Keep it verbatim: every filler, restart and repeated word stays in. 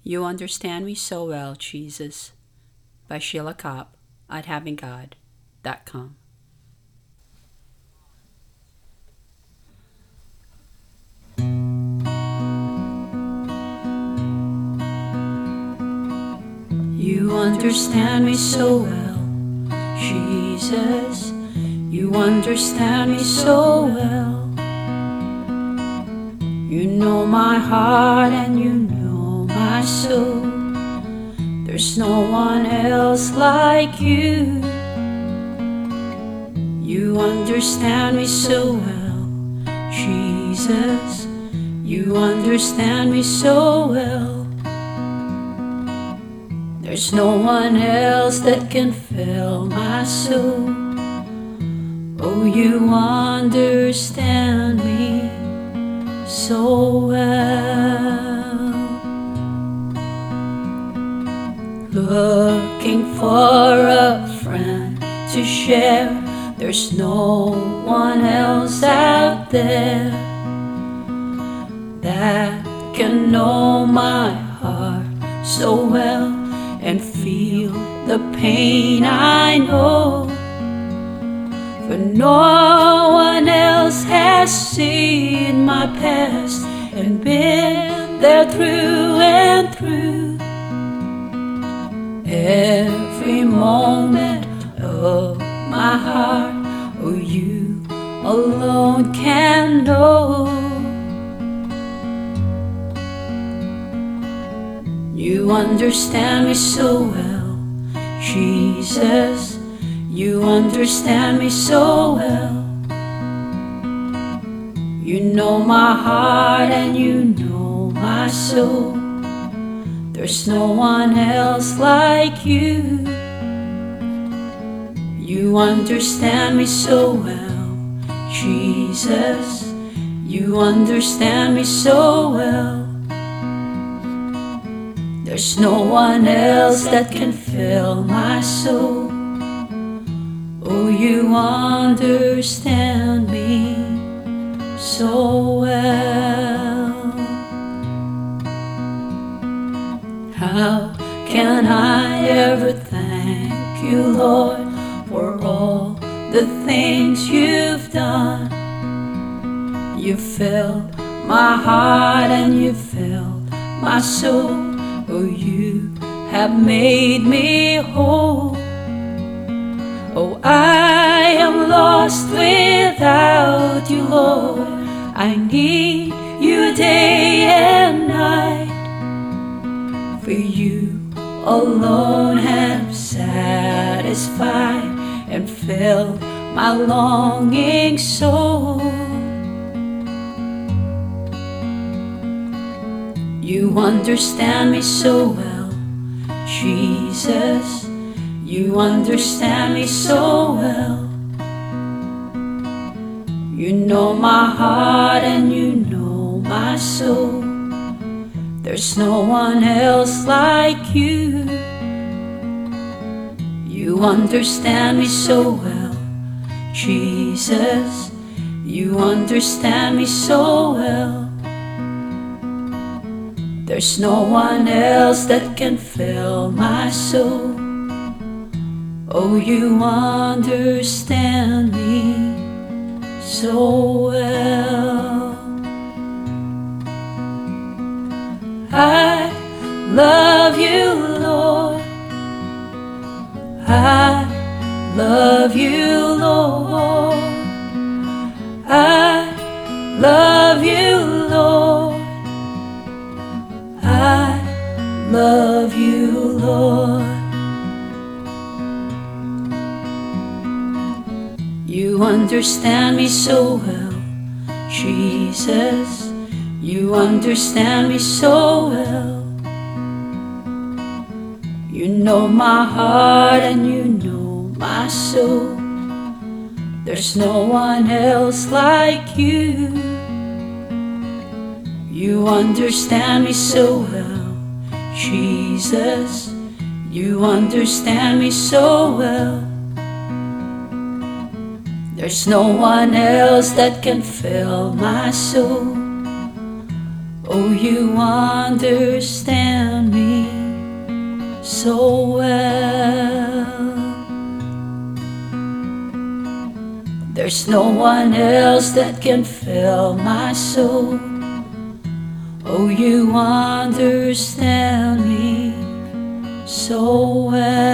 You Understand Me So Well, Jesus, by Sheila Kopp at having god dot com. You understand me so well, Jesus. You understand me so well. You know my heart and you know my soul. There's no one else like you. You understand me so well, Jesus. You understand me so well. There's no one else that can fill my soul. Oh, you understand me so well. Looking for a friend to share. There's no one else out there that can know my heart so well and feel the pain I know. For no one else has seen my past and been there through and through. Every moment of my heart, oh, you alone can know. You understand me so well, Jesus. You understand me so well. You know my heart and you know my soul. There's no one else like you. You understand me so well, Jesus. You understand me so well. There's no one else that can fill my soul. Oh, you understand me so well. How can I ever thank you, Lord, for all the things you've done? You filled my heart and you filled my soul. Oh, you have made me whole. Oh, I am lost without you, Lord. I need you day and night. For you alone have satisfied and filled my longing soul. You understand me so well, Jesus. You understand me so well. You know my heart and you know my soul. There's no one else like you. You understand me so well, Jesus. You understand me so well. There's no one else that can fill my soul. Oh, you understand me so well. I love you, Lord. I love you, Lord. I love you, Lord. I love you, Lord. You understand me so well, Jesus. You understand me so well. You know my heart and you know my soul. There's no one else like you. You understand me so well, Jesus. You understand me so well. There's no one else that can fill my soul. Oh, you understand me so well. There's no one else that can fill my soul. Oh, you understand me so well.